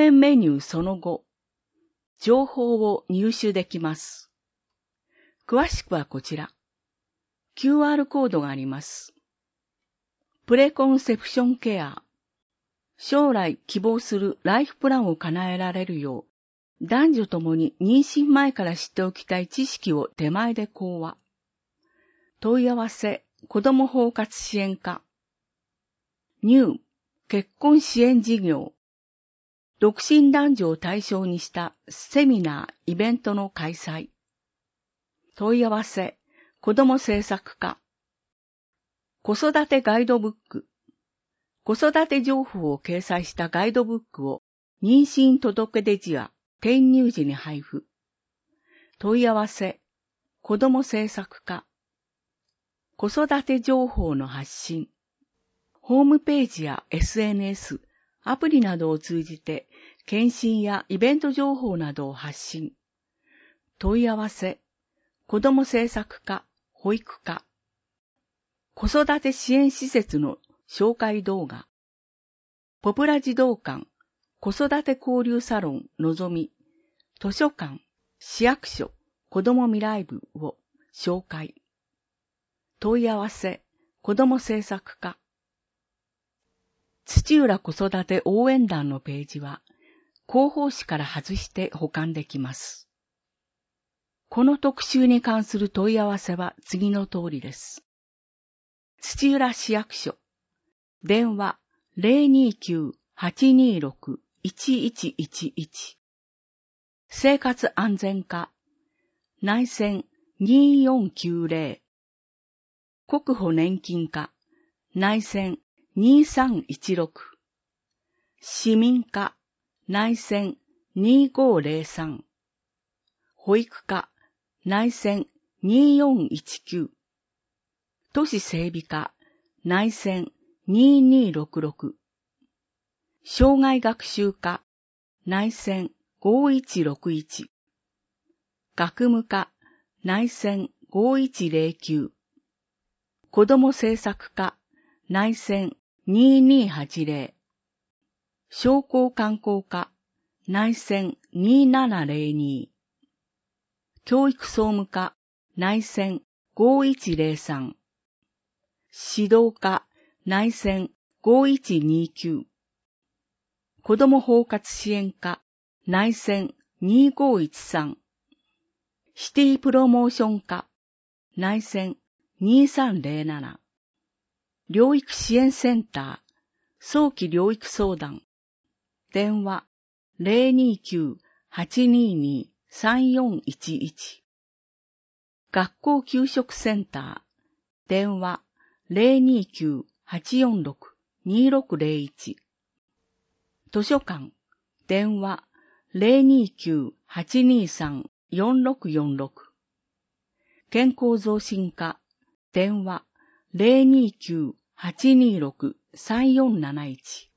演メニューその後、情報を入手できます。詳しくはこちら。QR コードがあります。プレコンセプションケア。将来希望するライフプランを叶えられるよう、男女ともに妊娠前から知っておきたい知識を手前で講話。問い合わせ、子ども包括支援課。ニュー、結婚支援事業。独身男女を対象にしたセミナー、イベントの開催。問い合わせ、子ども政策課。子育てガイドブック。子育て情報を掲載したガイドブックを妊娠届出時や転入時に配布。問い合わせ、子ども政策課。子育て情報の発信。ホームページや SNS、アプリなどを通じて検診やイベント情報などを発信。問い合わせ、子ども政策課、保育課。子育て支援施設の紹介動画。ポプラ児童館、子育て交流サロンのぞみ、図書館、市役所、子ども未来部を紹介。問い合わせ、子ども政策課。土浦子育て応援団のページは、広報誌から外して保管できます。この特集に関する問い合わせは次の通りです。土浦市役所、電話 029-826-1111 生活安全課、内線2490国保年金課、内線2316市民課、内線2503保育課、内線2419都市整備課、内線2266障害学習課、内線5161学務課、内線5109子ども政策課、内線2280商工観光課、内線2702教育総務課、内線5103指導課、内線5129子ども包括支援課、内線2513シティプロモーション課、内線2307療育支援センター、早期療育相談、電話029-822-3411学校給食センター、電話029-846-2601図書館、電話029-823-4646健康増進課、電話029-826-3471